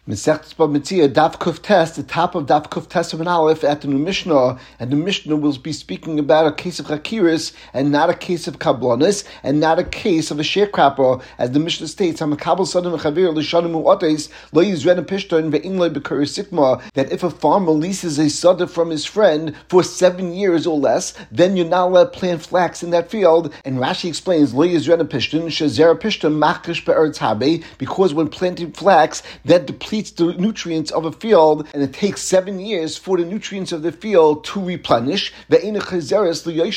Masechtas Bava Metzia, Daf Kuf Tes, the top of Daf Kuf Tes of an Aleph at the new Mishnah, and the Mishnah will be speaking about a case of Chakiris and not a case of Kablonis and not a case of a sharecropper, as the Mishnah states, HaMakabel Sadim Chavir L'Shanim U'Otes Lo Yizren Pishton Ve'in Lo B'Kuri Sikma, that if a farmer leases a sada from his friend for 7 years or less, then you're not allowed to plant flax in that field. And Rashi explains, Lo Yizren Pishton Shazera Pishton Machkish Be'eretz Habe, because when planting flax, that depletes the nutrients of a field, and it takes 7 years for the nutrients of the field to replenish. And similarly,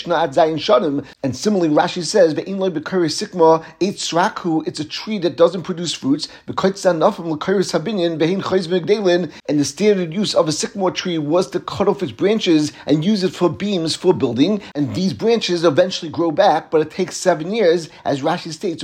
Rashi says, it's a tree that doesn't produce fruits, and the standard use of a sycamore tree was to cut off its branches and use it for beams for building, and these branches eventually grow back, but it takes 7 years, as Rashi states,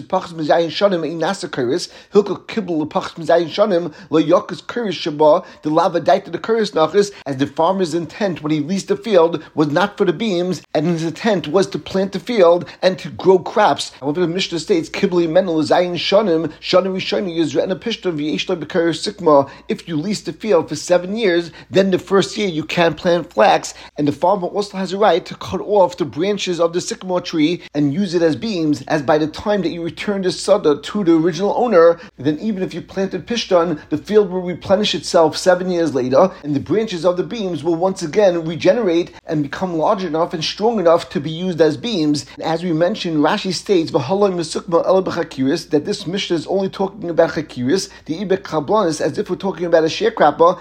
Yokas Kurish Shabbat, the lava died to the Kurish Nachas, as the farmer's intent when he leased the field was not for the beams, and his intent was to plant the field and to grow crops. However, the Mishnah states, Kibli Menel Zayin Shanim, Shanim Rishoni Yizre'na Pishton V'yeshla B'Kurish Sikma. If you lease the field for 7 years, then the first year you can plant flax, and the farmer also has a right to cut off the branches of the sycamore tree and use it as beams, as by the time that you return the sada to the original owner, then even if you planted Pishton, the field will replenish itself 7 years later, and the branches of the beams will once again regenerate and become large enough and strong enough to be used as beams. And as we mentioned, Rashi states that this Mishnah is only talking about Chakiris, the Ibek Kablanis, as if we're talking about a sharecropper.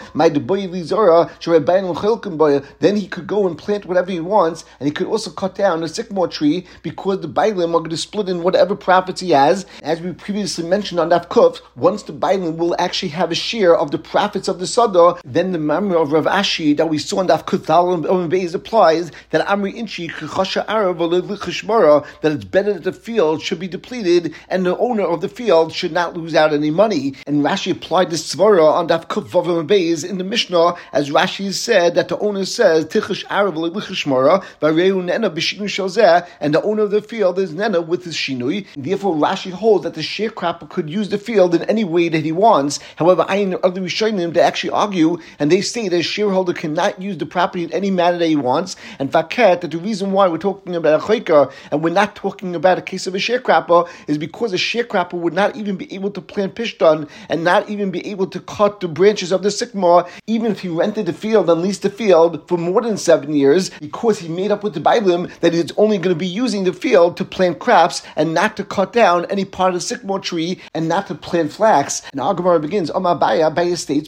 Then he could go and plant whatever he wants, and he could also cut down a sycamore tree, because the Bailim are going to split in whatever profits he has. As we previously mentioned on Daf Kuf, once the Bailim will actually have a share of the profits of the sada, then the memory of Rav Ashi that we saw in Daf Kuthal and Beis applies, that Amri Inchi Chachasha Arav Chishmara, that it's better that the field should be depleted and the owner of the field should not lose out any money. And Rashi applied this svara on Daf Kuthal and Beis in the Mishnah, as Rashi said that the owner says Tichash Arav Chishmara Vareu Nena B'Shinu Shalzeh, and the owner of the field is Nena with his Shinui. Therefore, Rashi holds that the sharecropper could use the field in any way that he wants. However, other Rishonim, they actually argue, and they say that a shareholder cannot use the property in any manner that he wants. And faket, that the reason why we're talking about a chayker and we're not talking about a case of a sharecropper is because a sharecropper would not even be able to plant pishton and not even be able to cut the branches of the sycamore, even if he rented the field and leased the field for more than 7 years, because he made up with the Bailim that he's only going to be using the field to plant crops and not to cut down any part of the sycamore tree and not to plant flax. And our Gemara begins, Abaya states,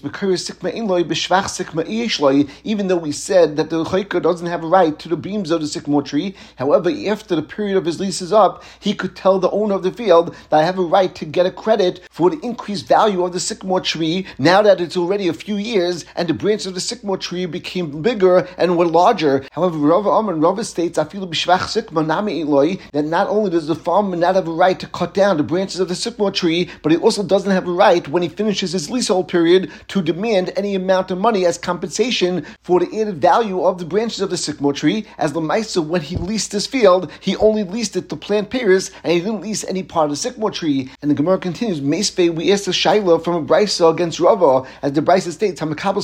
even though we said that the chayker doesn't have a right to the beams of the sycamore tree, however, after the period of his lease is up, he could tell the owner of the field that I have a right to get a credit for the increased value of the sycamore tree now that it's already a few years and the branches of the sycamore tree became bigger and were larger. However, Rava states that not only does the farmer not have a right to cut down the branches of the sycamore tree, but he also doesn't have a right, when he finishes his leasehold period, to demand any amount of money as compensation for the added value of the branches of the sycamore tree, as Lamaisa, when he leased this field, he only leased it to plant pears, and he didn't lease any part of the sycamore tree. And the Gemara continues, Meisvei, we asked a Shaila from a Brisa against Rava, as the Brisa states,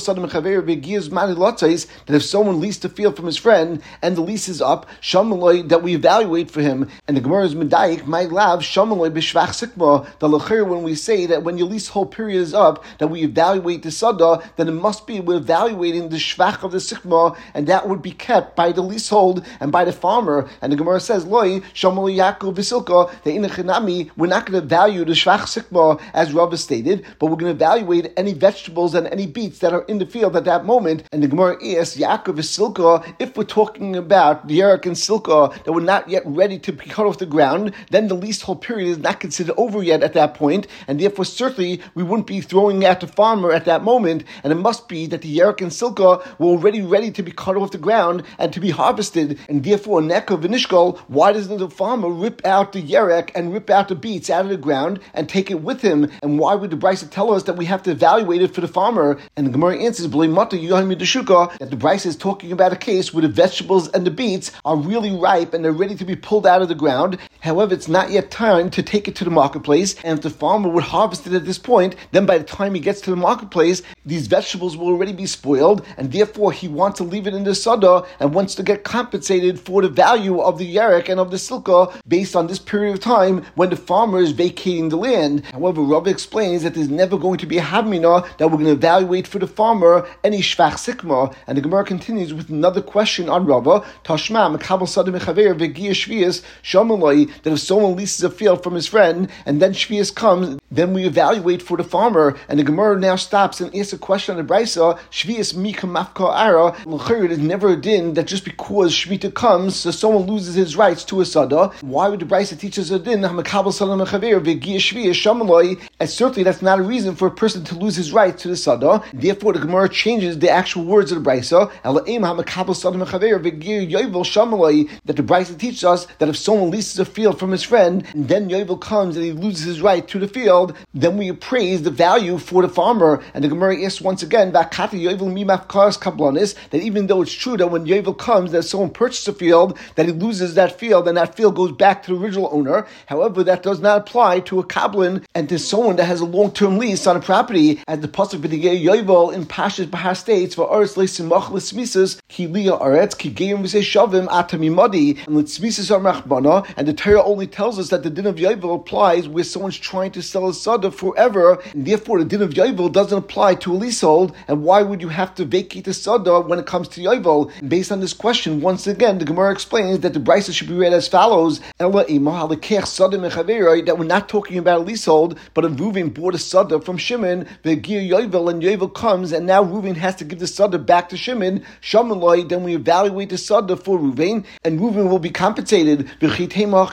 that if someone leased a field from his friend, and the lease is up, Shamaloi, that we evaluate for him. And the Gemara is Medayik, my lav, Shamaloi b'shvach sikma, the Lachir, when we say that when your leasehold period is up, that we evaluate the sada, then it must be we're evaluating the shvach of the sikma, and that would be kept by the leasehold and by the farmer. And the Gemara says, Loi, Shamali Yaakov Visilka, the Inachinami, we're not going to value the shvach sikma as Rava stated, but we're going to evaluate any vegetables and any beets that are in the field at that moment. And the Gemara asks, Yaakov Visilka, if we're talking about the Yerek and Silka that were not yet ready to be cut off the ground, then the leasehold period is not considered over yet at that point, and therefore certainly we wouldn't be throwing at the farmer at that moment, and it must be that the Yerek and Silka were already ready to be cut off the ground and to be harvested, and therefore Neka V'nishkol, why doesn't the farmer rip out the Yerek and rip out the beets out of the ground and take it with him? And why would the Brisa tell us that we have to evaluate it for the farmer? And the Gemara answers, that the Brisa is talking about a case where the vegetables and the beets are really ripe and they're ready to be pulled out of the ground. However, it's not yet time to take it to the marketplace, and if the farmer would harvest it at this point, then by the time time he gets to the marketplace, these vegetables will already be spoiled, and therefore he wants to leave it in the sada and wants to get compensated for the value of the yarek and of the silka based on this period of time when the farmer is vacating the land. However, Rava explains that there's never going to be a havmina that we're going to evaluate for the farmer any shvach sikma. And the Gemara continues with another question on Rava, Tashma mekabel sada mechaver v'gia shvius shamaloi, that if someone leases a field from his friend and then shvius comes, then we evaluate for the farmer. And the Gemara now stops and asks a question on the Brisa, shvius mika mafka ara. L'chayr, it is never a din that just because shvita comes, so someone loses his rights to a sada. Why would the Brisa teach us a din? Mekabel sada mechaver v'gia shvius shamaloi. And certainly that's not a reason for a person to lose his rights to the sada. Therefore, the Gemara changes the actual words of the Brisa. That the Brisa teaches us that if someone leases a field from his friend, and then Yovel comes and he loses his right to the field, then we appraise the value for the farmer. And the Gemara asks once again, that even though it's true that when Yovel comes, that someone purchases a field, that he loses that field, and that field goes back to the original owner. However, that does not apply to a kablan and to someone that has a long-term lease on a property, as the pasuk v'digei Yovel in Pashas Bahar states, "Va'aretz le'simach l'smisas ki liya aretz ki geim v'sei shavim atamimadi," and l'smisas are machbana. And the Torah only tells us that the din of Yovel applies where someone's trying to sell a sada forever, and therefore the din of Yovel doesn't apply to a leasehold. And why would you have to vacate the sada when it comes to Yovel? And based on this question, once again, the Gemara explains that the Brisa should be read as follows: Ela imah halekech sada mechaveroi, that we're not talking about a leasehold, but if Reuven bought a sada from Shimon, v'gir Yovel, and Yovel comes, and now Reuven has to give the sada back to Shimon, Shamaloi, then we evaluate the sada for Reuven, and Reuven will be compensated. And if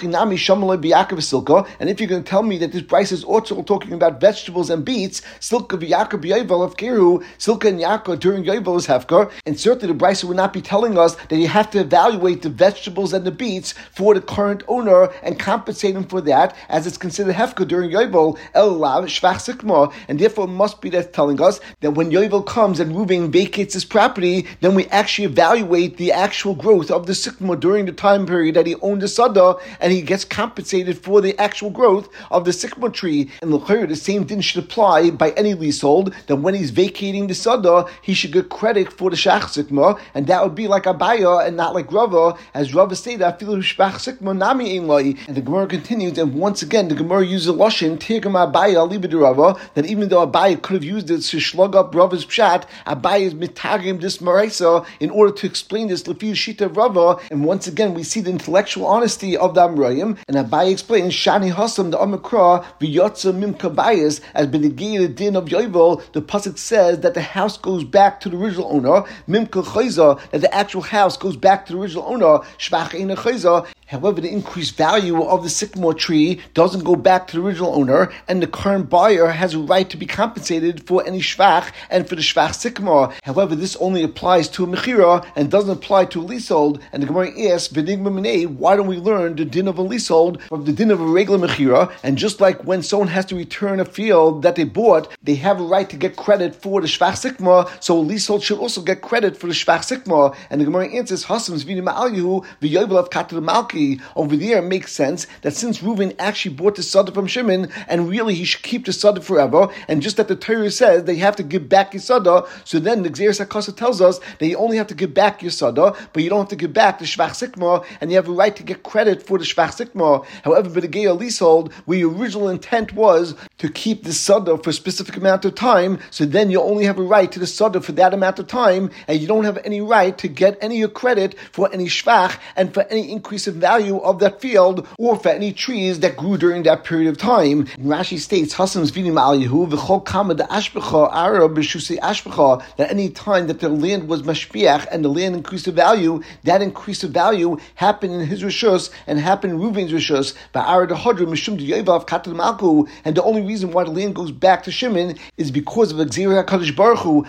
you're going to tell me that this Brisa is also talking about vegetables and beets, Silka v'Yaakov Yovel of Kiru, Silka and Yaakov during Yovel is Hefker, and certainly the Brisa would not be telling us that you have to evaluate the vegetables and the beets for the current owner and compensate him for that, as it's considered Hefker during Yovel, Elav Shvach Sikma, and therefore it must be that's telling us that when Yovel comes and Reuven vacates his property, then we actually evaluate the actual growth of the Sikma during the time period that he owned the Sada, and he gets compensated for the actual growth of the Sikma tree. And the same thing should apply by any leasehold, that when he's vacating the Sada, he should get credit for the Shach Sikma, and that would be like Abaya and not like Rava, as Rava stated, Shvach Sikma Nami Einlai. And the Gemara continues, and once again, the Gemara uses Lashon, Tirgam Abaya Libid Rava, that even though Abaya could have used it to shlug up Rava's pshat, Abaya is mitagim this Maraisa in order to explain this Lefi Shita of Rava. And once again, we see the intellectual honesty of the Amrayim, and Abaya explains Shani Hasam the Amakra v'yotza Mimka Bayis as benegir din of Yovel. The pasuk says that the house goes back to the original owner. Mimka Chayza, that the actual house goes back to the original owner. Shvach Eina Chayza. However, the increased value of the sycamore tree doesn't go back to the original owner, and the current buyer has a right to be compensated for any shvach and for the shvach sycamore. However, this only applies to a mechira and doesn't apply to a leasehold. And the Gemara asks, "V'nigma minei, why don't we learn the din of a leasehold from the din of a regular mechira?" And just like when someone has to return a field that they bought, they have a right to get credit for the shvach sycamore, so a leasehold should also get credit for the shvach sycamore. And the Gemara answers, "Hasams v'nim ma'alyu v'yovel of kater malki." Over there, it makes sense that since Reuven actually bought the sada from Shimon, and really he should keep the sada forever, and just that the Torah says they have to give back your sada, so then the Gzeres HaKasa tells us that you only have to give back your sada, but you don't have to give back the shvach sikma, and you have a right to get credit for the shvach sikma. However, with the Geya leasehold, where your original intent was to keep the sada for a specific amount of time, so then you only have a right to the sada for that amount of time, and you don't have any right to get any credit for any shvach and for any increase in value of that field or for any trees that grew during that period of time. And Rashi states, Hasan's vidim al Yehu v'chol kama de ashbecha ara b'shusei ashbecha, that any time that the land was mashpiach and the land increased in value, that increase of value happened in his rishus and happened in Reuven's rishus. Ba'ara dehadra mishum de'yovav katel malku, and the only reason why the land goes back to Shimon is because of Gzeira HaKadosh Baruch Hu,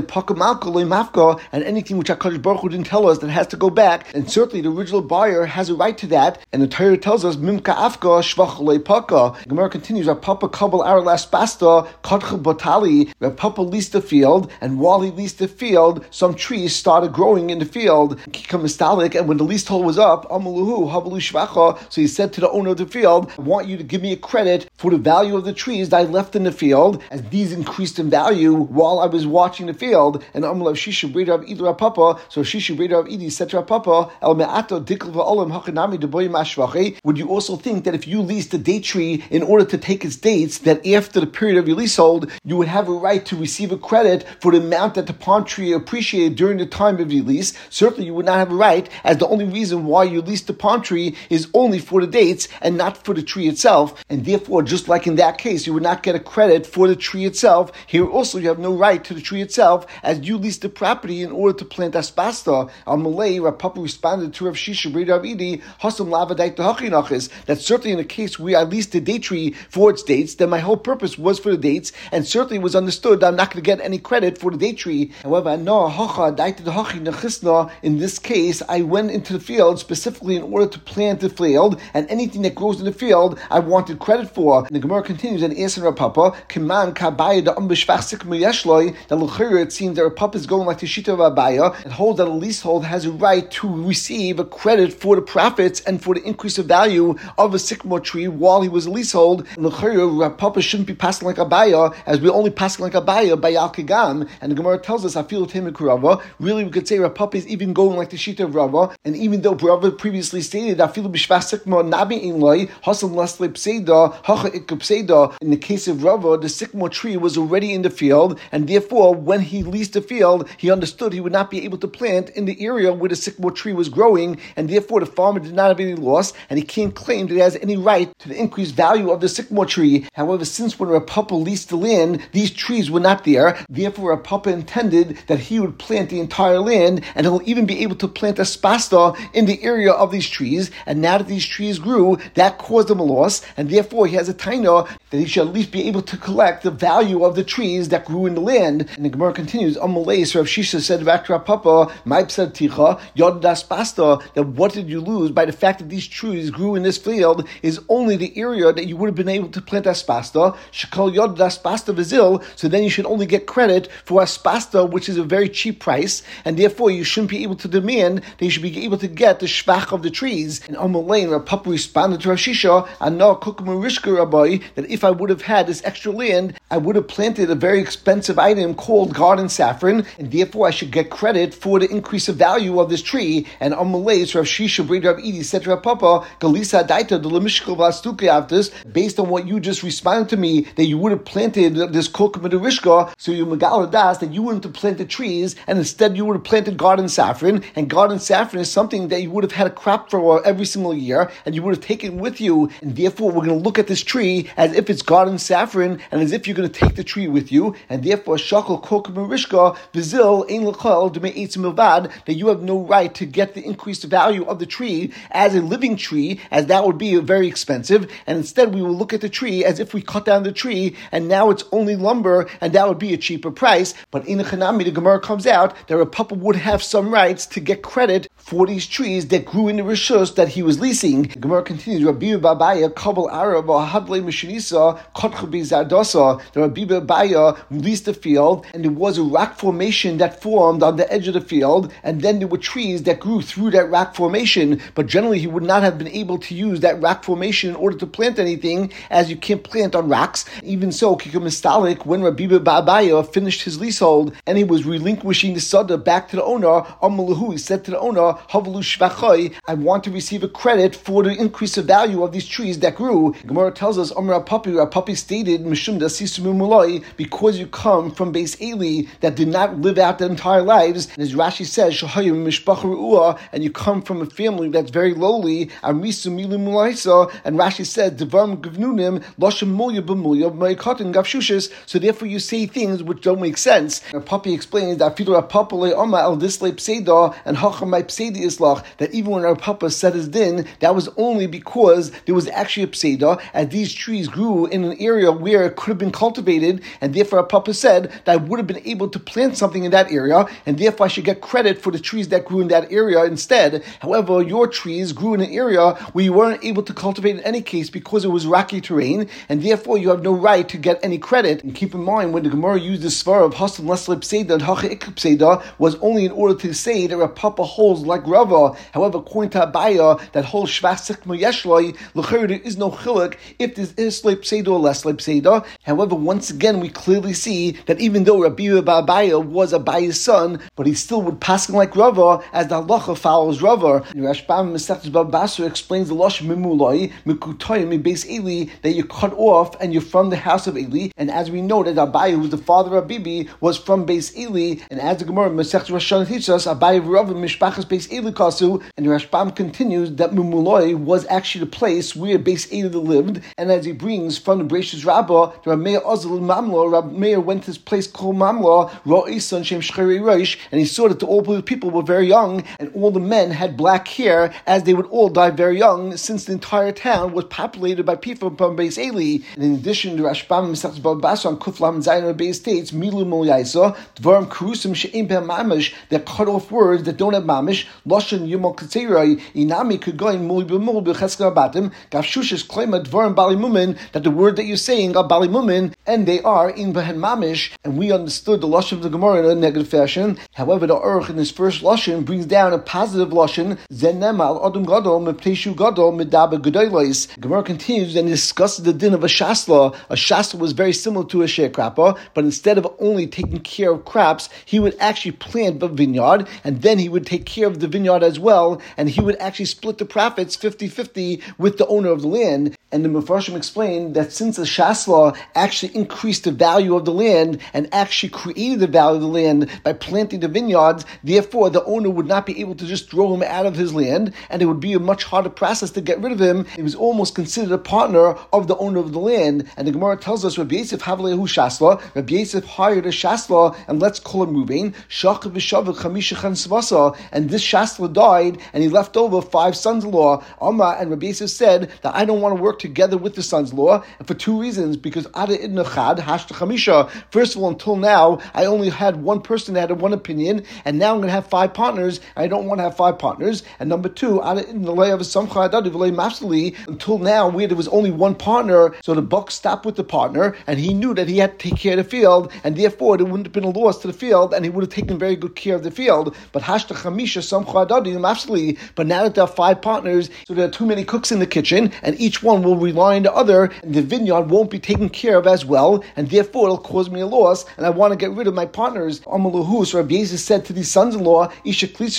and anything which HaKadosh Baruch Hu didn't tell us that has to go back. And certainly the original buyer has a a right to that. And the Torah tells us, Mimka Afka Shvach Leipaka. Gemara continues, Rav Papa Kabal Aralas Basta Kadcha Batali. Rav Papa leased the field, and while he leased the field, some trees started growing in the field. And when the leasehold was up, Amaluhu Havalu Shvacha. So he said to the owner of the field, I want you to give me a credit for the value of the trees that I left in the field, as these increased in value while I was watching the field. And Amalav Shisha Breda of Idra Papa. So Shisha Breda of Idi said to Rav Papa, El Me'ato Dikl Va'olam Hakanami Deboyim Ashvachi. Would you also think that if you leased a date tree in order to take its dates, that after the period of your leasehold, you would have a right to receive a credit for the amount that the palm tree appreciated during the time of your lease? Certainly you would not have a right, as the only reason why you leased the palm tree is only for the dates and not for the tree itself. And therefore, just like in that case, you would not get a credit for the tree itself. Here also you have no right to the tree itself, as you leased the property in order to plant asbasta. Al Malay, Rav Papa responded to Rav Shisha Breda of Idi, Hasam Lavadait Hachinachis, that certainly in a case where I leased the date tree for its dates, then my whole purpose was for the dates, and certainly was understood that I'm not going to get any credit for the date tree. However, in this case, I went into the field specifically in order to plant the field, and anything that grows in the field, I wanted credit for. And the Gemara continues and asks Rav Papa, Kiman Kabaya the that l'chira it seems that Rav Papa is going like the Shita of Abaya, and holds that a leasehold has a right to receive a credit for the profits and for the increase of value of a sycamore tree while he was a leasehold. And l'chira, Rav Papa shouldn't be passing like Abaya, as we're only passing like Abaya by Al Kigam. And the Gemara tells us, I feel with him in Kurava. Really, we could say Rav Papa is even going like the Shita of Rava, and even though Rava previously stated that in the case of Rava, the sycamore tree was already in the field, and therefore when he leased the field, he understood he would not be able to plant in the area where the sycamore tree was growing, and therefore the farmer did not have any loss, and he can't claim that he has any right to the increased value of the sycamore tree. However, since when Rav Papa leased the land, these trees were not there, therefore Rav Papa intended that he would plant the entire land, and he'll even be able to plant a spasta in the area of these trees, and now that these trees grew, that caused him a loss, and therefore he has a taina that he should at least be able to collect the value of the trees that grew in the land. And the Gemara continues, Amalei, so Rav Shisha said back to Rav Papa, My psad ticha, yod das pasta, that what did you lose by the fact that these trees grew in this field is only the area that you would have been able to plant aspasta, shekal yod das pasta vizil, so then you should only get credit for aspasta, which is a very cheap price, and therefore you shouldn't be able to demand that you should be able to get the shvach of the trees. And Amalei, Rav Papa responded to Rav Shisha, Anah kukum rishka rabbi, that if I would have had this extra land, I would have planted a very expensive item called garden saffron, and therefore I should get credit for the increase of value of this tree. And Amalei, so Rav Shisha Breda of Idi said to Rav Papa, Galisa daita the lemishkal vastuke after, based on what you just responded to me, that you would have planted this kukum and rishka, so you megala das that you wouldn't have planted trees, and instead you would have planted garden saffron, and garden saffron is something that you would have had a crop for every single year, and you would have taken with you, and therefore we're going to look at this tree as if it's garden saffron, and as if you're going to take the tree with you, and therefore shakal kokum rishka vizil ein lechal dmei eitzim milvad, that you have no right to get the increased value of the tree as a living tree, as that would be very expensive, and instead we will look at the tree as if we cut down the tree, and now it's only lumber, and that would be a cheaper price. But in the Chanami, the Gemara comes out that a Papa would have some rights to get credit for these trees that grew in the rishus that he was leasing. The Gemara continues, Rabbi Babaya kabel arab hadle mishnisa kotcha bizardosa. The Rabbi Babaya leased the field, and there was a rock formation that formed on the edge of the field, and then there were trees that grew through that rock formation, but generally he would not have been able to use that rock formation in order to plant anything, as you can't plant on rocks. Even so, Kikamistalik, when Rabbi Babaya finished his leasehold, and he was relinquishing the sada back to the owner, Amalahu, he said to the owner, Havalu shvachai, I want to receive a credit for the increase of value of these trees that grew. Gemara tells us, Amar Papi stated, Mishum da Sisumu Muloi, because you come from Beis Eli that did not live out their entire lives, and as Rashi says, Shahayim Mishpach Ru'ah, and you come from a family that's very lowly, Amisu Milu Mulaisa, and Rashi says, Devam Gavnunim, Loshem Mulya B'Mulya, Ma'ikotin Gavshushis, so therefore you say things which don't make sense. And Papi explains that Fidur Papa Le Oma El Disle Pseda, and Hacham My Psedi Islach, that even when our Papa said his din, that was only because there was actually a Pseda, and these trees grew in an area where it could have been cultivated, and therefore our Papa said that I would have been able to plant something in that area, and therefore I should get credit for the trees that grew in that area instead. However, your your trees grew in an area where you weren't able to cultivate in any case because it was rocky terrain, and therefore you have no right to get any credit. And keep in mind, when the Gemara used the svar of Hasan Lesleb Pseida and Hacha Ikub Pseida was only in order to say that Rav Papa holds like Rava. However, according to Abaya, that whole Shvach Sikma Yeshloi, l'chayr there is no chiluk if there's Islep Pseida or Lesleb Pseida. However, once again, we clearly see that even though Rabbi Abaya was Abaya's son, but he still would pass like Rava, as the halacha follows Rava. And Rashbam Masechtas Bava Basra explains the Lashon Mimulai, Mikutayim, in Beis Eli, that you're cut off and you're from the house of Eli. And as we know that Abaya, who was the father of Bibi, was from Beis Eli, and as the Gemara Masechtas Rosh Hashanah teaches us, Abaya Rava Mishpachas Beis Eli Kasu, and Rashbam continues that Mimulai was actually the place where Beis Eli lived, and as he brings from the Bereshis Rabbah, the Rav Meir Azal Mamla, Rav Meir went to this place called Mamla, Ra'isa Shem Shcheri Reish, and he saw that all the people were very young, and all the men had black hair, as they would all die very young, since the entire town was populated by people from Beis Eli. And in addition, the Rashbam Masechtas Bava Basra on Kuf Lamed Zayin Rebbe states, Milu Moyaisa, Dvarim Kerusim She'im Ben Mamish, they're cut off words that don't have Mamish, Lashon Yomol Ketzeirai, Inami Kugoyin Muli B'Mul B'Cheska Abatim, Gavshushes Klema Dvarim Bali Mumin, that the word that you're saying are Bali Mumin, and they are in Behen Mamish, and we understood the Lashon of the Gemara in a negative fashion. However, the Aruch in his first Lashon brings down a positive Lashon, Zenemal Adam Gadol Mepteshu Gadol Medaba Gedolos. Gemara continues and discusses the din of a shasla. A shasla was very similar to a sharecropper, but instead of only taking care of crops, he would actually plant a vineyard, and then he would take care of the vineyard as well, and he would actually split the profits 50-50 with the owner of the land. And the Mefarshim explained that since the shasla actually increased the value of the land and actually created the value of the land by planting the vineyards, therefore the owner would not be able to just throw him out of his land, and it would be a much harder process to get rid of him. He was almost considered a partner of the owner of the land. And the Gemara tells us, Rabbi Yosef Havlehu Shasla, Rabbi Yosef hired a shasla, and let's call him Ruvain, Shach v'shavik chamisha chan svasa, and this shasla died, and he left over 5 sons-in-law. Amma and Rabbi Yosef said that I don't want to work together with the sons-in-law, and for 2 reasons, because Ada Idna Chad, Hashta Chamisha, first of all, until now, I only had one person that had one opinion, and now I'm going to have 5 partners, and I don't want to have 5 partners. And number 2, until now, where there was only one partner, so the buck stopped with the partner, and he knew that he had to take care of the field, and therefore there wouldn't have been a loss to the field, and he would have taken very good care of the field. But Hashta Chamisha, but now that there are 5 partners, so there are too many cooks in the kitchen, and each one will rely on the other, and the vineyard won't be taken care of as well, and therefore it'll cause me a loss, and I want to get rid of my partners. Amalahu, so Rabbi Yosef said to these sons-in-law, if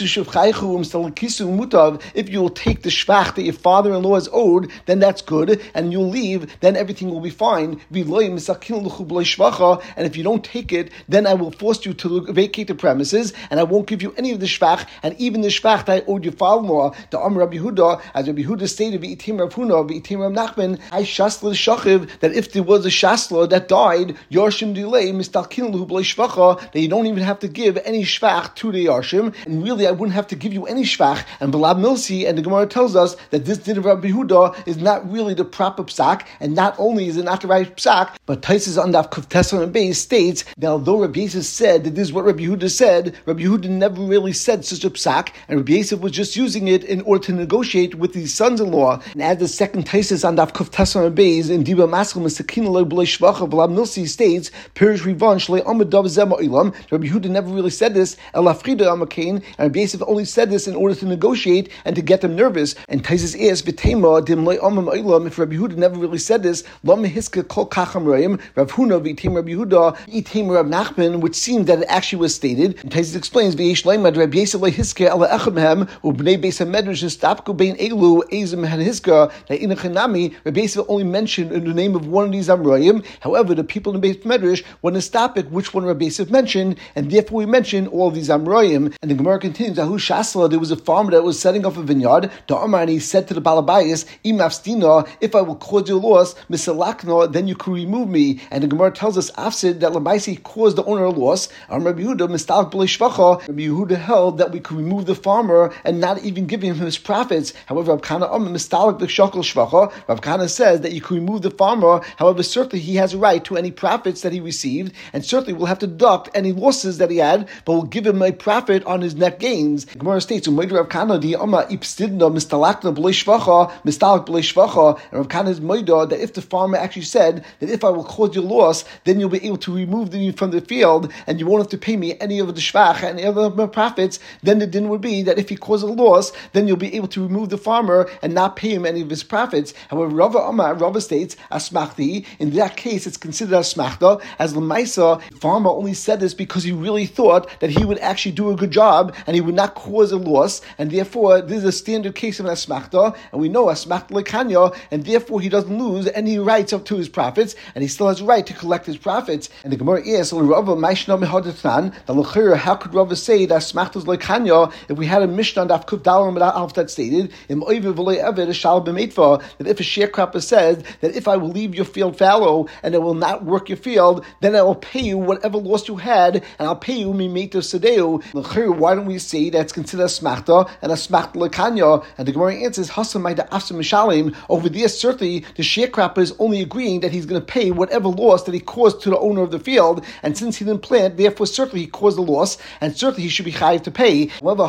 you will take the shvach that your father-in-law is owed, then that's good, and you'll leave, then everything will be fine. And if you don't take it, then I will force you to vacate the premises, and I won't give you any of the shvach, and even the shvach that I owed your father-in-law. The Rabbi Yehuda, as Rabbi Yehuda stated, V'itim Rav Huna, V'itim Rav Nachman, I shasla shachiv, that if there was a shasla that died, Yarshim delay, mistalkin luhu b'lei shvacha, that you don't even have to give any shvach to the Yarshim, and really I wouldn't have to give you any shvach. And Balab Milsi, and the Gemara tells us that this din of Rabbi Yehuda is not really the proper psak, and not only is it not the right psak, but Taisus on Daf Kuf Tesson and Beis states that although Rabbi Yosef said that this is what Rabbi Yehuda said, Rabbi Yehuda never really said such a psak, and Rabbi Yosef was just using it in order to negotiate with his sons-in-law. And as the second Taisus on Daf Kuf Tesson and Beis in Diba Maskal Misakin Lo B'lei Shvacha, Balab Milsi states, Pirish Rivan Shlei Amad Dav Zema Ilam. Rabbi Yehuda never really said this, Elafrida Amakain, and Rabbi Yosef only said this in order to negotiate and to get them nervous. And Taisus asked, V'tema Dim Lei Amam Ilam, if Rabbi Yehuda never really said this, Lam Hiska Kol Kacham Reim, Rav Huna V'Itim Rabbi Yehuda, V'Itim Rav Nachman, which seemed that it actually was stated. And Taisus explains, V'Yesh Leimad Rabbi Yosef Le Hiska Ela Echem Hem, U'Bnei Beis HaMedrash Nistapku Bein Elu Ezim Had Hiska, that in Chanami, Rabbi Yosef only mentioned in the name of one of these Amroyim. However, the people in the Beis Medrash want to stop it which one Rabbi Yosef mentioned, and therefore we mention all of these Amroyim. And the Gemara continues, Ahu Shasla, there was a farmer that was setting up a vineyard. The Amar, and he said to the Balabayas, Imafstina, if I will cause you a loss, Misalakna, then you can remove me. And the Gemara tells us, Afsid, that Lamaisi caused the owner a loss. Rabbi Yehuda, Mistalak B'lei Shvacha, Rabbi Yehuda held that we could remove the farmer and not even give him his profits. However, Abkana Mistalak B'shakal Shvacha, Rav Kahana says that you can remove the farmer. However, certainly he has a right to any profits that he received, and certainly will have to deduct any losses that he had, but will give him a profit on his net gains. The Gemara states, and Rav Kahana is moida that if the farmer actually said that if I will cause your loss, then you'll be able to remove me from the field, and you won't have to pay me any of the shvach and any of my profits, then the din would be that if he causes a loss, then you'll be able to remove the farmer and not pay him any of his profits. However, Rava states, asmachti, in that case it's considered asmachta, as Lamaisa, the farmer only said this because he really thought that he would actually do a good job and he would not cause a loss, and therefore this is a standard case of an asmachta, and we know asmachta lekanya, and therefore he doesn't lose any rights up to his profits, and he still has a right to collect his profits. And the Gemara asks, how could Rava say that asmachta is lekanya if we had a Mishnah on Daf Kuf Dalar Alf that stated that if a sharecropper says that if I will leave your field fallow and I will not work your field, then I will pay you whatever loss you had, and I'll pay you mimeta sedeu. Why don't we say that's considered a smachta and a smachta lekanya? And the Gemara answers, Hasamayda Afsim Mishalim. Over there, certainly the sharecropper is only agreeing that he's going to pay whatever loss that he caused to the owner of the field, and since he didn't plant, therefore certainly he caused the loss, and certainly he should be chayiv to pay. However,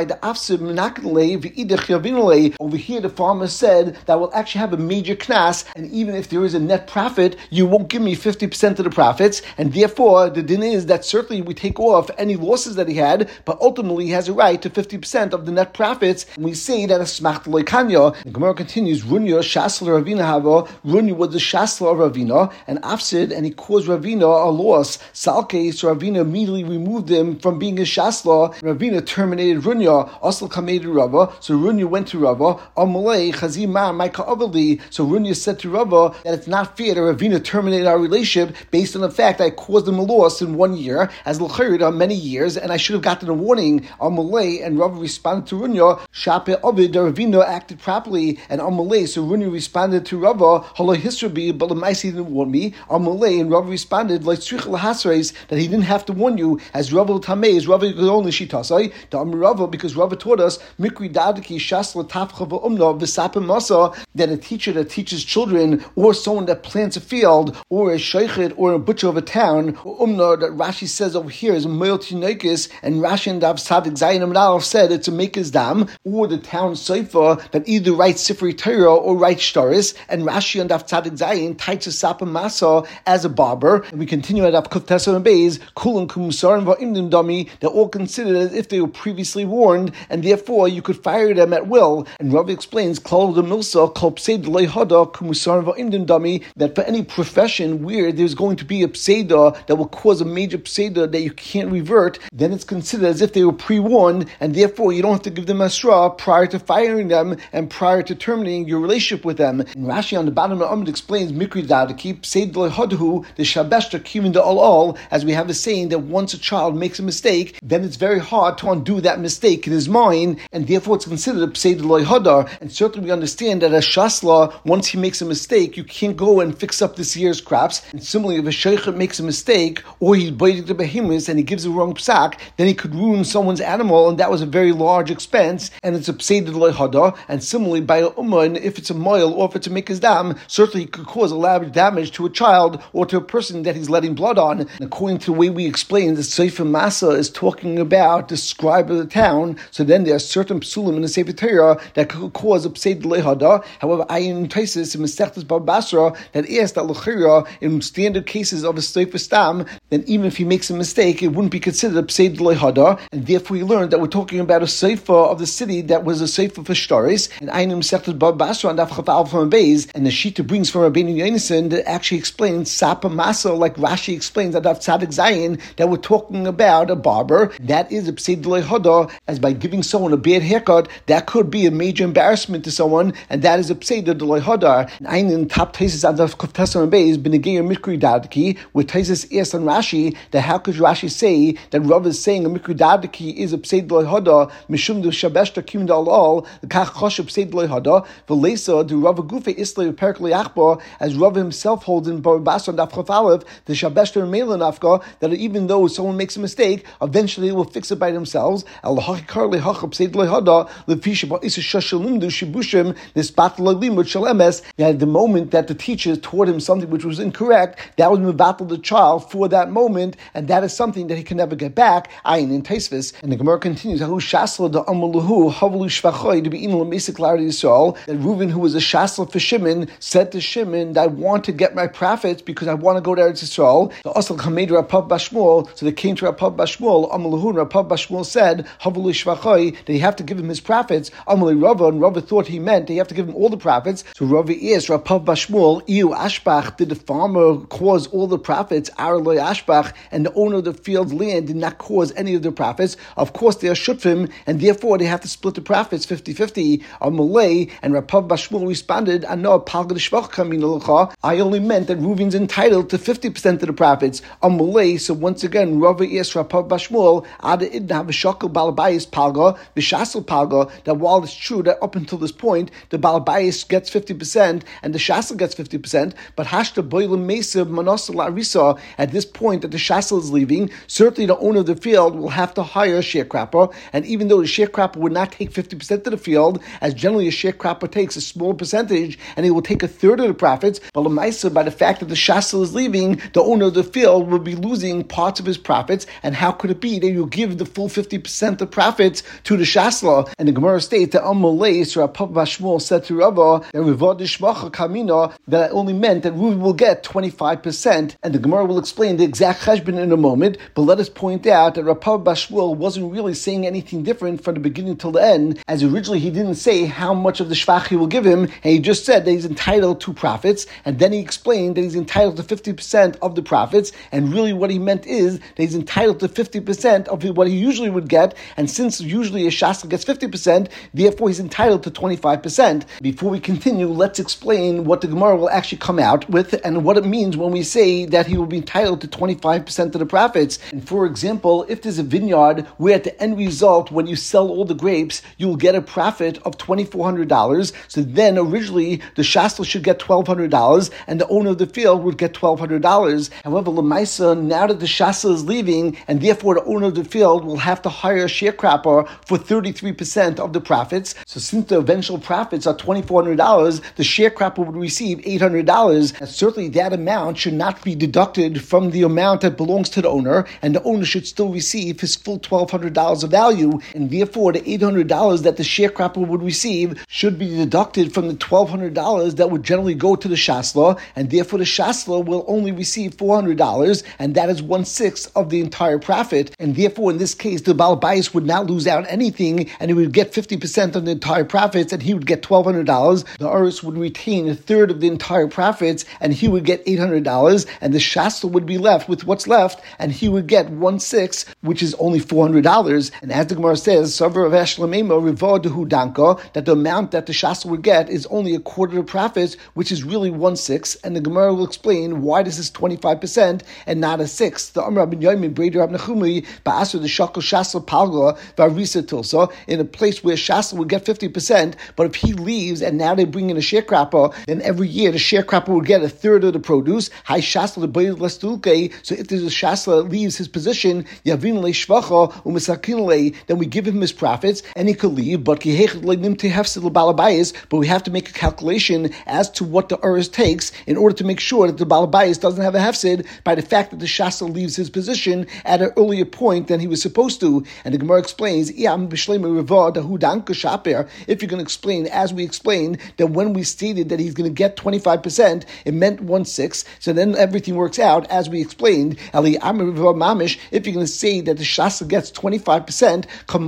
over here, the farmer said that will actually have a major knas, and even if there is a net profit, you won't give me 50% of the profits, and therefore the din is that certainly we take off any losses that he had, but ultimately he has a right to 50% of the net profits, and we say that a smachta lekanya. The Gemara continues, Runya shasla Ravina hava. Runya was the shasla of Ravina, and Afsid, and he caused Ravina a loss. Salke, so Ravina immediately removed him from being a shasla. Ravina terminated Runya. Also kamed Rava, so Runya went to Rava. Amalei chazimar Maika Avali. So Runya said to Rava that it's not fair that Ravina terminated our relationship based on the fact that I caused him a loss in 1 year, as l'chayrid on many years, and I should have gotten a warning. Amalei, and Rava responded to Runya, Shape Ovid, the Ravina acted properly, and Amalei, so Runya responded to Rava, Halo Hisrabi, but the Maisi didn't warn me. Amalei, and Rava responded, like Tzrich Lahasreis, that he didn't have to warn you, as Rava Tamei, as Rava could only Shitasai, to Rava, because Rava taught us, Mikri Dadiki, Shasla Tafchava Umna, Visapim Masa, that a teacher that teaches children, or someone that plants a field, or a shaykhid, or a butcher of a town, or Umna, that Rashi says over here is Moil Tinoikis, and Rashi and Dav Sadik Zayin Amnal said it's a Maker's Dam, or the town Seifa that either writes Sifri Torah or writes Shtaris, and Rashi and Dav Sadik Zayin tights a Sapim Masa as a barber. And we continue at Dav Kuf Tesar and Beis, Kulan Kumusar and Va'imdim Dami, they're all considered as if they were previously warned, and therefore you could fire them at will. And Rav explains, Klal the Milsa, Kol Pseid Leihada, Kumusar and Va'imdim Dami, that for any profession where there's going to be a pseida that will cause a major pseida that you can't revert, then it's considered as if they were pre-warned, and therefore you don't have to give them a straw prior to firing them and prior to terminating your relationship with them. And Rashi on the bottom of Amud explains, Mikri Dadaki, Pseid Leihadahu, the Shabeshta Kimin de Al, as we have a saying that once a child makes a mistake, then it's very hard to undo that mistake in his mind, and therefore it's considered a Pseid Leihadar. And certainly we understand that as Shasla, once he makes a mistake, you can't go and fix up this year's crops. And similarly, if a sheikh makes a mistake, or he's biting the behemoths and he gives the wrong psak, then he could ruin someone's animal, and that was a very large expense, and it's a pseid leihada. And similarly, by a ummah, if it's a moil or if it's a mikaz dam, certainly it could cause a lot of damage to a child or to a person that he's letting blood on. And according to the way we explain, the Sefer Masa is talking about the scribe of the town, so then there are certain psulim in the Sefer Torah that could cause a pseid leihada. However, Ayin Taisis in Masechtas Baba Basra that asked that l'chira in standard cases of a Sefer Stam, then even if he makes a mistake, it wouldn't be considered a pseid leihada, and therefore we learned that we're talking about a Sefer of the city that was a Sefer for Shtaris, and Ayin Masechtas Baba Basra and Daf Chaf Alf from Beis, and the Shita brings from Rabbeinu Yonason that actually explains Sapa Masa, like Rashi explains that Daf Tzadik Zayin, that we're talking about a barber that is a pseid leihada, as by giving someone a bad haircut, that could be a major embarrassment to someone, and that is a pseid leihada. And Ayin top Taisis on Daf Kuf Tesar and Beis B'negei Mikri Dadki, where Taisis asked on Rashi that how could Rashi say that Rav is saying a Mikri Dadki is a pseid leihada mishum de Shabeshta Kim Dalal the Kach Choshev pseid leihada v'leisa do Rav Gufe Islay Perk Leachba, as Rav himself holds in Baba Basra and Daf Chaf Aleph the Shabeshta Meilan Afka, that even though someone makes a mistake, eventually they will fix it by themselves. Al Hachikar Lehachab pseid leihada lefisha ba'isa shashalimdu shibushim nispat At the moment that the teacher taught him something which was incorrect, that was mevatel the child for that moment, and that is something that he can never get back. Ayin in Taisvis. And the Gemara continues, that Reuven, who was a shasla for Shimon, said to Shimon, I want to get my profits because I want to go to Eretz Yisrael. So they came to Rapav Bashmuel. Amalahu and Rapav Bashmuel said, that you have to give him his profits. Amalei Rava, and Rava thought he meant that you have to give him all the profits. So Rava asked Rapav Bashmuel, Iu Ashbach, did the farmer cause all the profits? Araloi Ashbach, and the owner of the field's land did not cause any of the profits. Of course, they are shutfim, and therefore they have to split the profits 50-50. Amalei and Rapav Bashmuel responded, I only meant that Reuven's entitled to 50% of the profits. Amalei, so once again, Rava asked Rapav Bashmuel, Ada Idna V'shakal Balabayis Palga, V'shasal Palga, that while it's true that up until this point, the Balabayis gets 50% and the Shasal gets 50%, but Hashta Boilam Mesa Manasal Arisa, at this point that the Shasal is leaving, certainly the owner of the field will have to hire a sharecropper, and even though the sharecropper would not take 50% of the field, as generally a sharecropper takes a small percentage, and he will take a third of the profits, but Lamaisa, by the fact that the Shasal is leaving, the owner of the field will be losing parts of his profits, and how could it be that you give the full 50% of profits to the Shasla? And the Gemara states that Amalei, Rapav Bashmuel said to Rava, that I only meant that Reuven will get 25%, and the Gemara will explain the exact cheshbon in a moment, but let us point out that Rapav Bashmuel wasn't really saying anything different from the beginning till the end, as originally he didn't say how much of the shvach he will give him, and he just said that he's entitled to profits, and then he explained that he's entitled to 50% of the profits, and really what he meant is that he's entitled to 50% of what he usually would get, and since usually a shasla gets 50%, therefore he's entitled to 25%. Before we continue, let's explain what the Gemara will actually come out with, and what it means when we say that he will be entitled to 25% of the profits. And for example, if there's a vineyard where at the end result, when you sell all the grapes, you'll get a profit of $2,400, so then originally the shasla should get $1,200, and the owner of the field would get $1,200. However, Lamaisa, now that the shasla is leaving, and therefore the owner of the field will have to hire a sharecropper for 33% of the profits. So since the eventual profits are $2,400, the sharecropper would receive $800, and certainly that amount should not be deducted from the amount that belongs to the owner, and the owner should still receive his full $1,200 of value, and therefore the $800 that the sharecropper would receive should be deducted from the $1,200 that would generally go to the shasla, and therefore the shasla will only receive $400, and that is 1/6 of the entire profit, and therefore in this case the Baal Bayis would not lose out anything, and he would get 50% of the entire profits, and he would get $1,200. The Uris would retain a third of the entire profits, and he would get $800, and the shasla would be left with what's left, and he would get 1/6, which is only $400. And as the Gemara says, that the amount that the shasla would get is only a quarter of profits, which is really 1/6, and the Gemara will explain why this is 25% and not a sixth. The Amr Rabbi Yomin Breder Rabbi Nachumi Ba'asur the Shakal Shasla Palga Varisa Tilsa, in a place where shasla would get 50%, but if he leaves and now they bring in a sharecropper, then every year the sharecropper would get a third of the produce. High shasla the Bayit Lestulke. So if there's a shasla that leaves his position, Yavin Le Shvacha Umisakin Le, then we give him his profits and he could leave. But we have to make a calculation as to what the Uris takes in order to make sure that the Balabayas doesn't have a hefsid by the fact that the shasla leaves his position at an earlier point than he was supposed to. And the Gemara explains, if you're going to explain, as we explained, that when we stated that he's going to get 25%, it meant 1/6. So then everything works out as we explained. If you're going to say that the shasla gets 25%,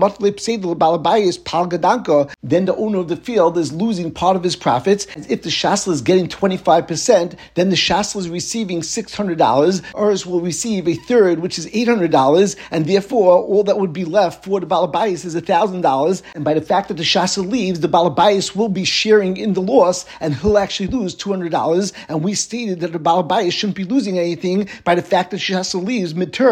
then the owner of the field is losing part of his profits. If the shasla is getting 25%, then the shasla is receiving $600. Ours will receive a third, which is $800, and therefore all that would be left for the Balabayas is $1,000. And by the fact that the shasla leaves, the Balabayas will be sharing in the loss, and he'll actually lose $200. And we stated that the Balabayas shouldn't be losing anything by the fact that shasla leaves midterm.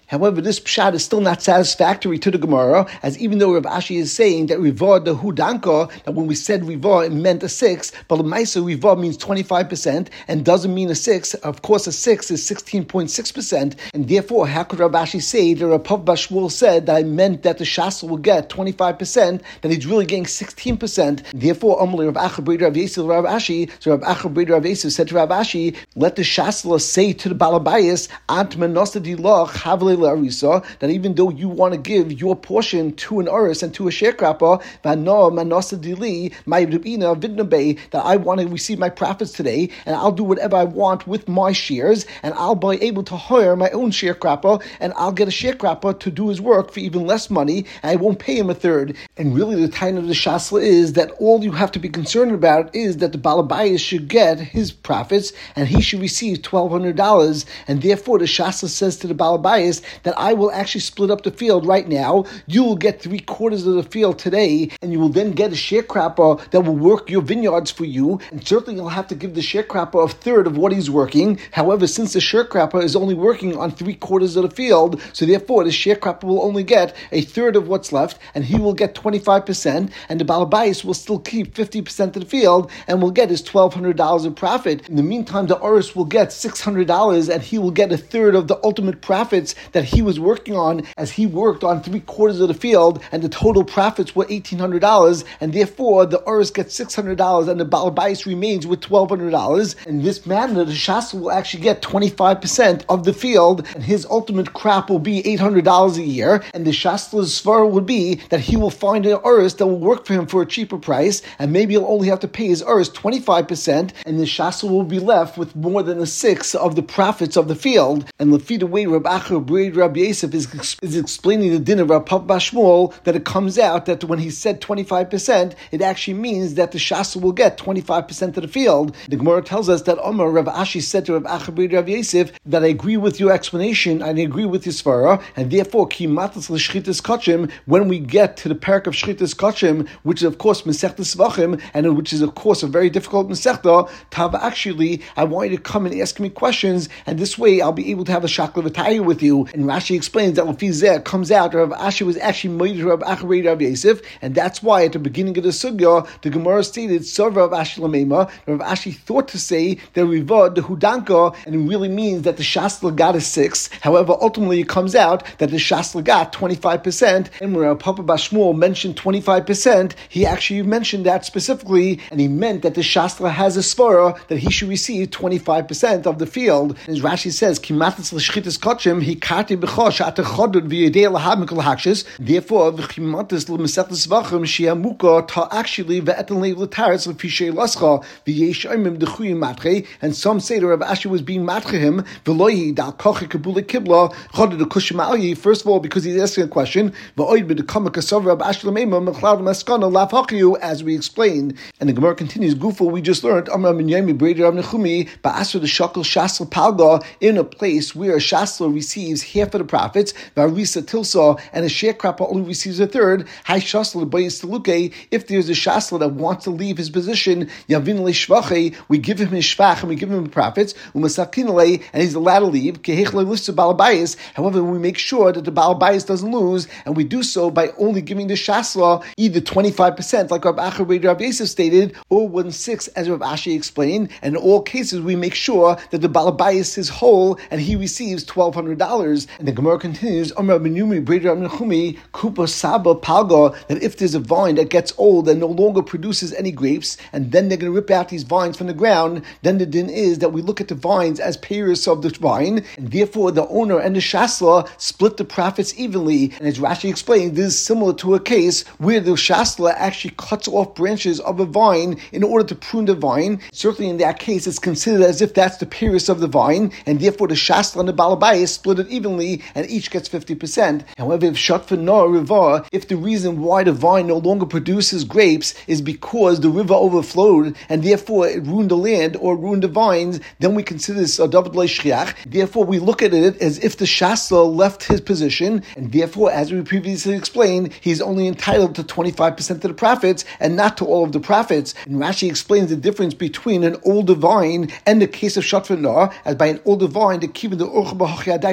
However, this pshat is still not satisfactory to the Gemara, as even though Rav Ashi is saying that Rivah the Hudanka, that when we said Rivah, it meant a 6, but L'maisa Rivah means 25% and doesn't mean a 6. Of course, a 6 is 16.6%, and therefore, how could Rav Ashi say that Rav Papa Bashmuel said that I meant that the Shasl will get 25%, that he's really getting 16%? Therefore, Amalei Rav Acha Breder Rav Yosef Rav Ashi, so Rav Acha Breder Rav Yosef said to Rav Ashi, let the Shasla say to the Balabayas, Ant Manosa Dilach Havle Larisa, that even though you want to give your portion to an Uris and to a sharecropper, Vano Manosa Dili, my Rabina Vidnabe, that I want to receive my profits today, and I'll do whatever I want with my shares, and I'll be able to hire my own sharecropper, and I'll get a sharecropper to do his work for even less money, and I won't pay him a third. And really the time of the Shasla is that all you have to be concerned about is that the Balabayas should get his profits, and he should receive $1,200, and therefore the Shasla says to the Balabayas that I will actually split up the field right now. You will get 3/4 of the field today, and you will then get a sharecropper that will work your vineyards for you, and certainly you'll have to give the sharecropper a third of what he's working. However, since the sharecropper is only working on 3/4 of the field, so therefore the sharecropper will only get a third of what's left, and he will get 25%, and the Balabayas will still keep 50% of the field, and will get his $1,200 of profit. In the meantime, the Uris will get $600, and he will get a third of the ultimate profits that he was working on, as he worked on 3/4 of the field, and the total profits were $1,800, and therefore the Uris gets $600, and the Balabayas remains with $1,200. In this manner, the Shasla will actually get 25% of the field, and his ultimate crop will be $800 a year, and the Shasla's svara would be that he will find an Uris that will work for him for a cheaper price, and maybe he'll only have to pay his Uris 25%, and the Shasla will be left with more than a 6 of the profits of the field. And the way Rav Acha Breder Rav Yosef is explaining the din of Rav Papa Bashmuel, that it comes out that when he said 25%, it actually means that the Shasla will get 25% of the field. The Gemara tells us that Omar Rav Ashi said to Rav Acha Breder Rav Yosef that I agree with your explanation, and I agree with your svara, and therefore ki matas l'shchitas kachim, when we get to the parak of shchitas kachim, which is of course Masechta Svachim, and which is of course a very difficult Masechta, Tava, actually I want you to come and ask me questions, and this way I'll be able to have a shakla v'taya with you. And Rashi explains that Lefizeh comes out Rav Ashi was actually moed Rav Acha Breder Rav Yosef, and that's why at the beginning of the sugya the Gemara stated Sov Rav Ashi Lameima. Rav Ashi thought to say the Rivah the Hudanka, and it really means that the Shasla got a 6. However, ultimately it comes out that the Shasla got 25%, and when Rav Papa Bashmuel mentioned 25%, he actually mentioned that specifically, and he meant that the Shasla has a svara that he should receive 25% of the field. And as Rashi says, Kimatas l'shchitas kachim hikati b'chosh atachodud v'yedei lahab mikol hakshis. Therefore, v'chimatas l'mesechtas v'achim shiamuka ta actually ve'etan le'lataris l'fishay lascha v'yesh oimim d'chuyim matre. And some say that Rav Ashi was being matre him v'loyi dal kochi kabula kibla chodud d'kushim alyi. First of all, because he's asking a question, v'oid b'dekama kasav Rav Ashi l'meima mechlad maskana lafhachiu, as we explained. And the Gemara continues, Gufo, we just learned Amar Minyami Breder Rav Nechumi ba'asr the shakal shasl palga, in a place where a shasla receives half of the profits, v'arisa tilsa, and a sharecropper only receives a third. Hai shasla b'yis teluke. If there's a shasla that wants to leave his position, yavin leishvache, we give him his shvach and we give him the profits. Umasakin le, and he's allowed to leave. Kehech le'listu balabayis. However, we make sure that the balabayis doesn't lose, and we do so by only giving the shasla either 25%, like Rav Acha Breder Rav Yosef stated, or 1/6, as Rav Ashi explained. And in all cases, we make sure that the balabayis is whole and he receives $1,200. And the Gemara continues, Amar Minyumi Breder Rav Nechumi Kupa Saba Palga, that if there's a vine that gets old and no longer produces any grapes, and then they're going to rip out these vines from the ground, then the din is that we look at the vines as payers of the vine, and therefore the owner and the shasla split the profits evenly. And as Rashi explained, this is similar to a case where the shasla actually cuts off branches of a vine in order to prune the vine. Certainly in that case, it's considered as if that's the payers of the vine, and therefore the shasla and the balabayas split it evenly, and each gets 50%. However, if shatfa nor river, if the reason why the vine no longer produces grapes is because the river overflowed, and therefore it ruined the land or ruined the vines, then we consider this a david leishriach. Therefore, we look at it as if the shasla left his position, and therefore, as we previously explained, he's only entitled to 25% of the profits and not to all of the profits. And Rashi explains the difference between an older vine and the case of shatfa nor, as by an older vine, the kiva the urcha b'hachi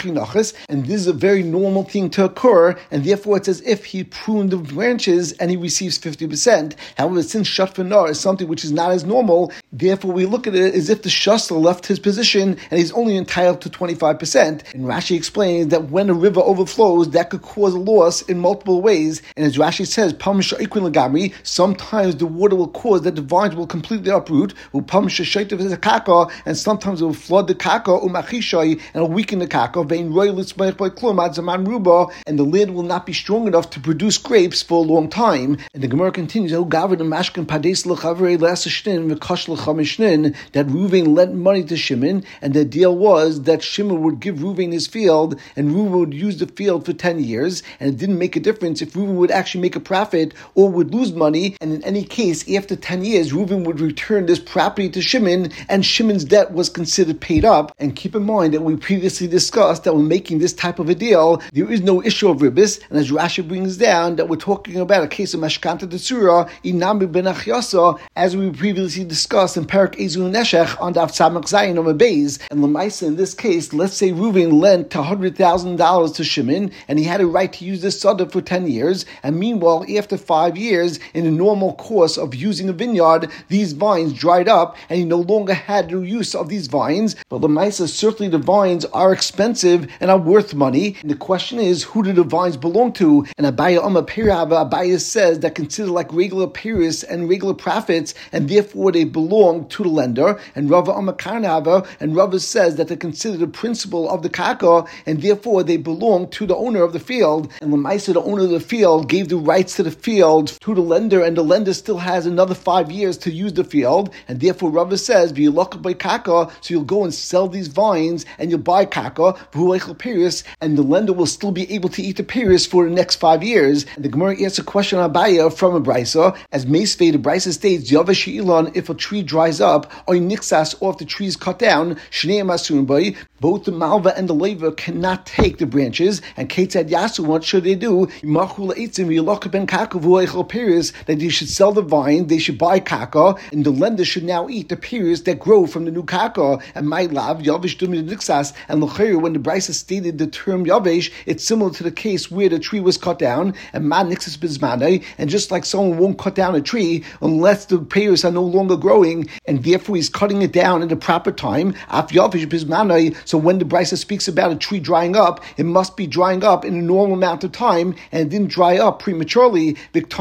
Machinachas, and this is a very normal thing to occur, and therefore it's as if he pruned the branches and he receives 50%. However, since Shatfanar is something which is not as normal, therefore we look at it as if the Shasla left his position and he's only entitled to 25%. And Rashi explains that when a river overflows, that could cause a loss in multiple ways. And as Rashi says, sometimes the water will cause that the vines will completely uproot, and sometimes it will flood the kaka and it'll weaken the kaka, and the land will not be strong enough to produce grapes for a long time. And the Gemara continues, that Reuven lent money to Shimon, and the deal was that Shimon would give Reuven his field, and Reuven would use the field for 10 years, and it didn't make a difference if Reuven would actually make a profit or would lose money, and in any case, after 10 years, Reuven would return this property to Shimon, and Shimon's debt was considered paid up. And keep in mind that we previously discussed that when making this type of a deal, there is no issue of ribis, and as Rashi brings down, that we're talking about a case of Mashkanta Desura, Inami ben Achyasa, as we previously discussed in Parak Ezul Neshech on Daf Tzamach Zayin on a Beis. And Lamaisa, in this case, let's say Reuven lent $100,000 to Shimon, and he had a right to use this Sada for 10 years, and meanwhile, after 5 years, in the normal course of using a vineyard, these vines dried up, and he no longer had the use of these vines. But Lamaisa, certainly the vines are expensive and are worth money, and the question is, who do the vines belong to? And Abaya Abaya says that consider like regular payers and regular profits, and therefore they belong to the lender. And Rava Amakarnava, and Rava says that they consider the principle of the kaka, and therefore they belong to the owner of the field. And Lamaisa, the owner of the field, gave the rights to the field to the lender, and the lender still has another 5 years to use the field. And therefore Rava says, "V'yilok by kaka," so you'll go and sell these vines, and you'll buy kaka, and the lender will still be able to eat the pears for the next 5 years. And the Gemara answers a question on Abaya from a Brisa, as Meisvei, the Brisa states, "Yavash Ilan, if a tree dries up, or nixas, or if the tree is cut down, Shnei Masun Bay, both the Malva and the Leva cannot take the branches, and Ketzad Yasu, what should they do? That they should sell the vine, they should buy kaka, and the lender should now eat the pears that grow from the new kaka. And my love, Yavish Dumi Nixas, and L'chayr, when the Brisa stated the term Yavish, it's similar to the case where the tree was cut down, and Man Nixas Bizmane, and just like someone won't cut down a tree unless the pears are no longer growing, and therefore he's cutting it down at the proper time. Af Yavish Bizmane, so when the Brisa speaks about a tree drying up, it must be drying up in a normal amount of time, and it didn't dry up prematurely.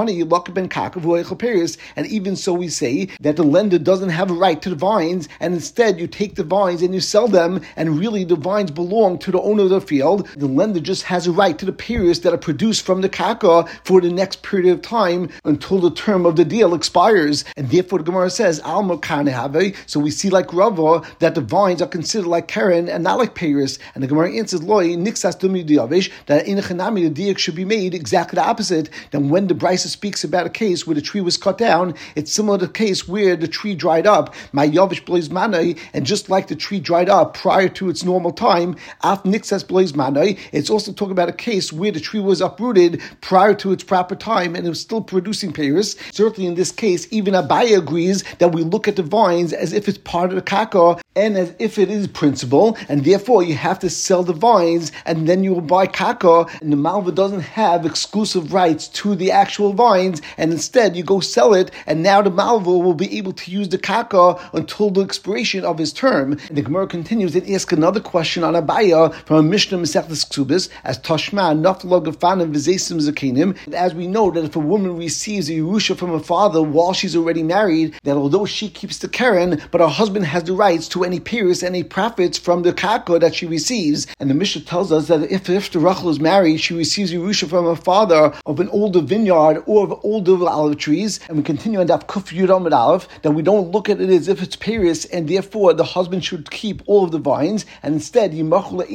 And even so we say that the lender doesn't have a right to the vines, and instead you take the vines and you sell them, and really the vines belong to the owner of the field. The lender just has a right to the pears that are produced from the kaka for the next period of time until the term of the deal expires. And therefore the Gemara says, Alma Karnehave, so we see like Rava that the vines are considered like Karen and not like pears. And the Gemara answers, Loi, Nixas Dumi Diavish, that in Chanami the diak should be made exactly the opposite. Then when the Brisa speaks about a case where the tree was cut down, it's similar to the case where the tree dried up. My Yavish blaze manai, and just like the tree dried up prior to its normal time, af nixas blaze manai, it's also talking about a case where the tree was uprooted prior to its proper time and it was still producing pears. Certainly in this case, even Abaya agrees that we look at the vines as if it's part of the kaka and as if it is principal, and therefore you have to sell the vines and then you will buy kaka, and the Malva doesn't have exclusive rights to the actual vines, and instead you go sell it, and now the Malva will be able to use the kaka until the expiration of his term. And the Gemara continues and asks another question on Abaya from a Mishnah Masechtas Ksubis, as Tashma Nafla Gefanim V'Zeisim Zakinim. As we know that if a woman receives a Yerusha from her father while she's already married, that although she keeps the Karen, but her husband has the rights to any pears, any profits from the kaka that she receives. And the Mishnah tells us that if the Rachel is married, she receives Yerusha from her father of an older vineyard or of older olive trees. And we continue on that Kuf Yud Amud Aleph, that we don't look at it as if it's pears, and therefore the husband should keep all of the vines, and instead we look at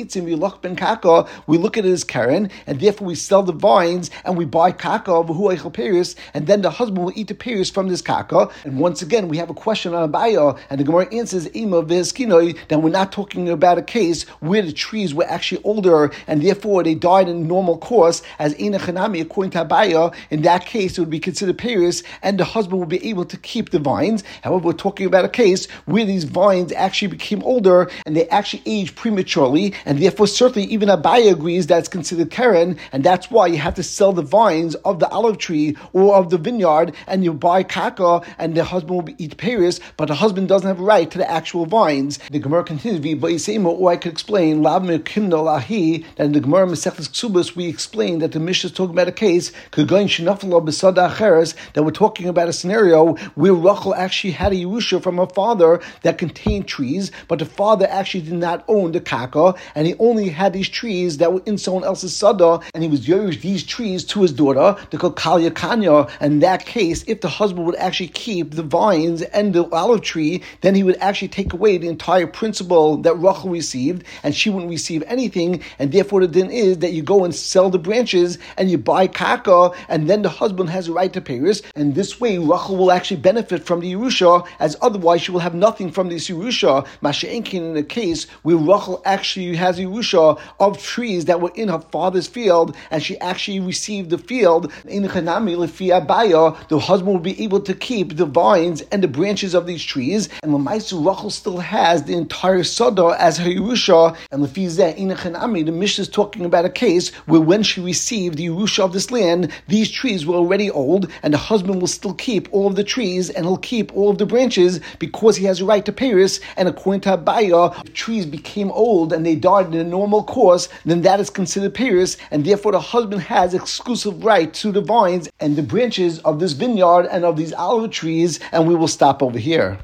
it as Karen, and therefore we sell the vines and we buy kaka of pears, and then the husband will eat the pears from this kaka. And once again we have a question on Abaya, and the Gemara answers Ima V'Eskinoi, that we're not talking about a case where the trees were actually older and therefore they died in normal course, as Ina Chanami, according to Abaya. In that case it would be considered pears, and the husband will be able to keep the vines. However, we're talking about a case where these vines actually became older and they actually aged prematurely, and therefore certainly even Abaye agrees that's considered Keren, and that's why you have to sell the vines of the olive tree or of the vineyard, and you buy kaka, and the husband will eat Paris, but the husband doesn't have a right to the actual vines. The Gemara continues, or I could explain, that in the Gemara Masechtas Ksubos we explained that the Mishnah is talking about a case, that we're talking about a scenario where Rachel actually had a Yerusha from her father that contained trees, but the father actually did not own the kaka, and he only had these trees that were in someone else's sada, and he was Yerush these trees to his daughter, the Kalya Kanya. In that case, if the husband would actually keep the vines and the olive tree, then he would actually take away the entire principle that Rachel received, and she wouldn't receive anything, and therefore the din is that you go and sell the branches, and you buy kaka, and then the husband has a right to Paris, and this way Rachel will actually benefit from the Yerusha, as otherwise she will have nothing from this Yerusha. Masha'enkin, in a case where Rachel actually has a Yerusha of trees that were in her father's field, and she actually received the field, in Chanami Lefi Abaya, the husband will be able to keep the vines and the branches of these trees, and Lamaisu Rachel still has the entire Sada as her Yerusha, and Lefi Zeh, in Chanami, the Mishnah is talking about a case where when she received the Yerusha of this land, these trees were already old, and the husband will still keep all of the trees, and he'll keep all of the branches, because he has a right to Paris, and according to Abaya, if trees became old and they died in a normal course, then that is considered Paris, and therefore the husband has exclusive right to the vines and the branches of this vineyard and of these olive trees, and we will stop over here.